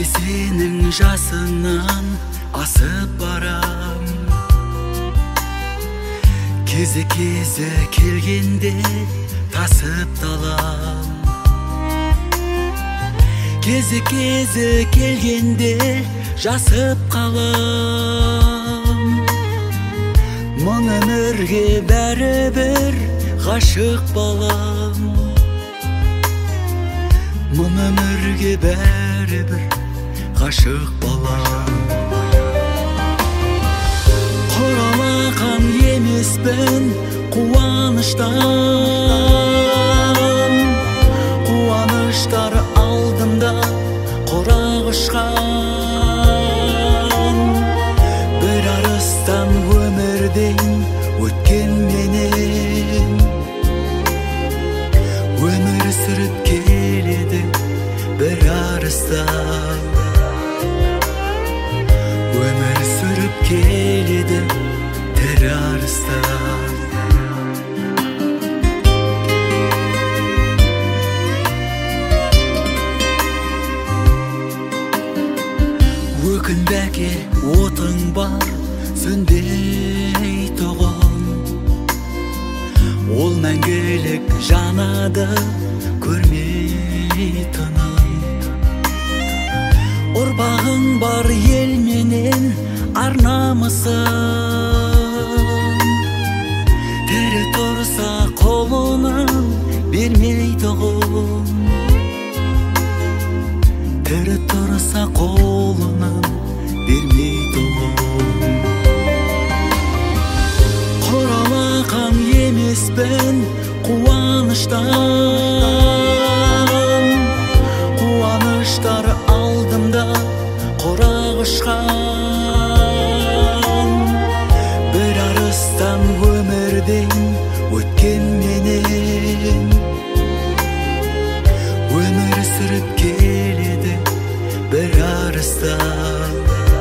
сенің жасыңнан асып барам. Кезі келгенде тасып талам. Кезі келгенде жасып қалам. Мың өмірге бәрібір ғашық балам. Мың өмірге бәрібір ғашық балам. Құралақан емеспін қуаныштан. Қуаныштар алдымда құрақ ұшқан. Бір арыстан өмірден өткен менен. Өмір сүріп келеді бір арыстан. Өмір сүріп келеді бір арыстан. Өкінбәке отың бар сөнбей тұғын. Ол мәңгілік жанады көрмей тыным. Ұрпағың бар ел менен ар намысын. Тірі тұрса қолынан бермей тұғын. Тірі тұрса қолынан бермей тұғын. Құралақан емеспін қуаныштан. Қуаныштар алдымда құрақ ұшқан. Бір арыстан өмірден өткен менен. Өмір сүріп келеді бір арыстан.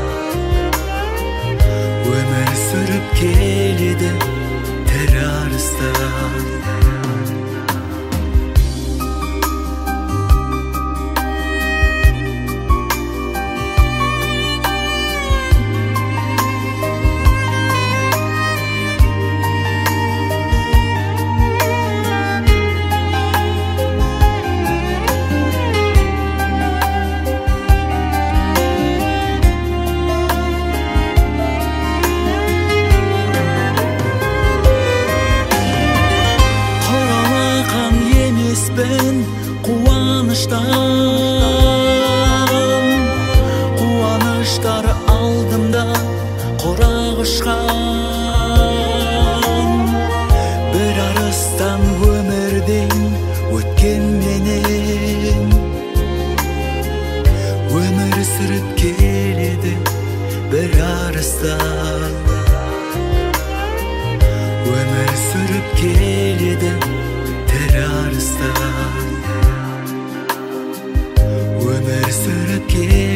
Өмір сүріп келеді бір арыстан. Қуаныштан. Қуаныштар алдымда құрақ ұшқан. Бір арыстан өмірден өткен менен. Өмір сүріп келеді бір арыстан. Өмір сүріп келеді бір арыстан. Өмір сүріп келеді